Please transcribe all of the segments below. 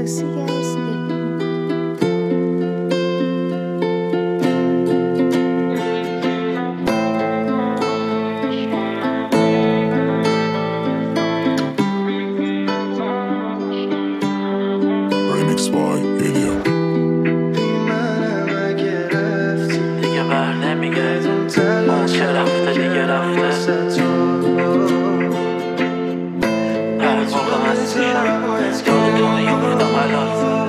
pussy guys. Remix by Ilya. دیگه بر نمیگرده اون که رفته دیگه رفته. هر موقع مست میشم یاد تو میفتم حلال.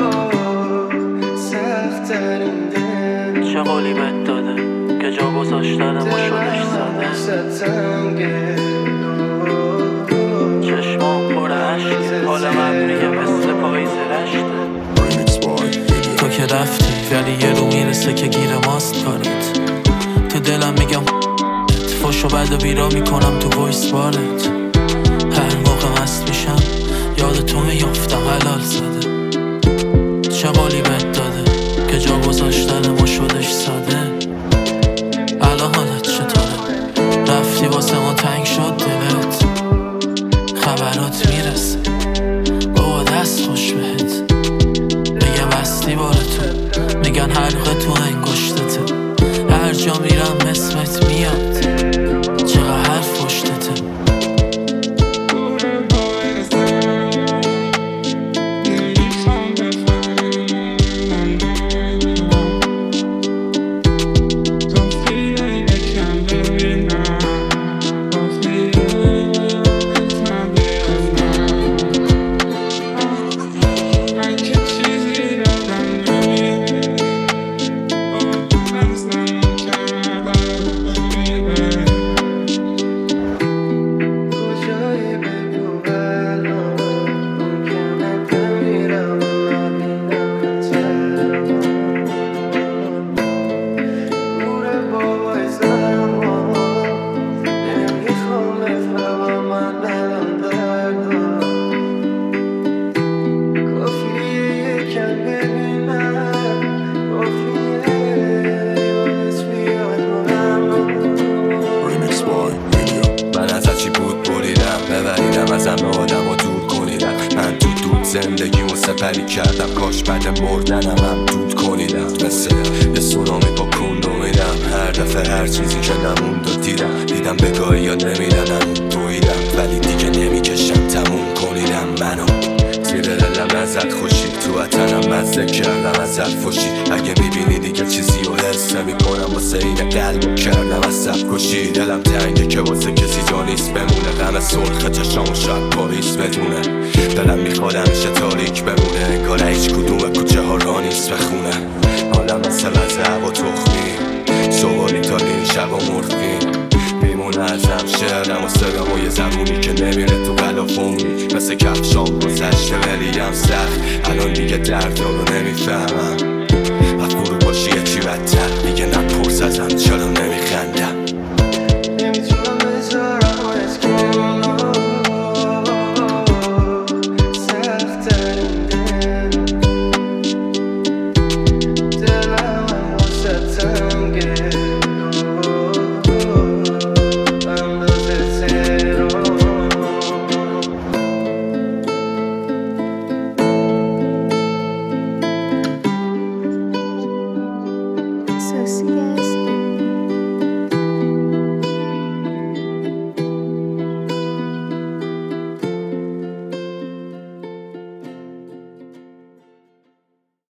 چه قولی بهت داده که جا گذاشتنم و شدش ساده. چشمام پر عشقه حالم ابریه مثل پاییز رشته. Remix by Ilya. تو که رفتی ولی یه رو میرسه که گیر ماست کارت. تو دلم میگم فاشو بعد و بیرا میکنم تو وایس بارت. هر موقع مست میشم یاد تو میفتم حلال زده. چه قولی بهت داده که جا گذاشتنم و شدش ساده. الان حالت چطوره؟ رفتی واسه ما تنگ شد دلت. خبرات میرسه بابا دست خوش بهت. میگم بستی بارتون میگن حلقه تو انگشتته. هر جا میرم اسمت میاد چقدر حرف پشتته. ازم آدم رو دور کنیدم. من تو دود زندگیمو سپری کردم. کاش بعد مردنم هم دود کنیدم. مثل یه سونامی با کندو میدم. هر دفعه هر چیزی که نموند و دیدم بگاهی یا نمیدنم دویدم. ولی دیگه نمیکشم تموم کنیدم. منو زیر دلم ازت خوشی تو وطنم مزه کردم ازت فشی. اگه میبینی دیگه چیزی رو حس نمیکنم واسه این قلبو کردم ازت کشی. دلم تنگه که واسه کسی جا نیست بمونه. غم سرخ چشامو شاید پاریس بدونه. دلم میخواد همیشه تاریک بمونه. انگار هیچ کدوم کوچه ها را نیست بخونه. حالم مثل غذا و تخمی سوالی تا این شب و مرغین. میمونه ازم شعرم و صدام و یه زبونی که نمیره تو قلافونی. مثل کفشام گذشته ولی هم سخت. الان دیگه درد رو نمیفهمم. و فرو باشی یه چی بدتر دیگه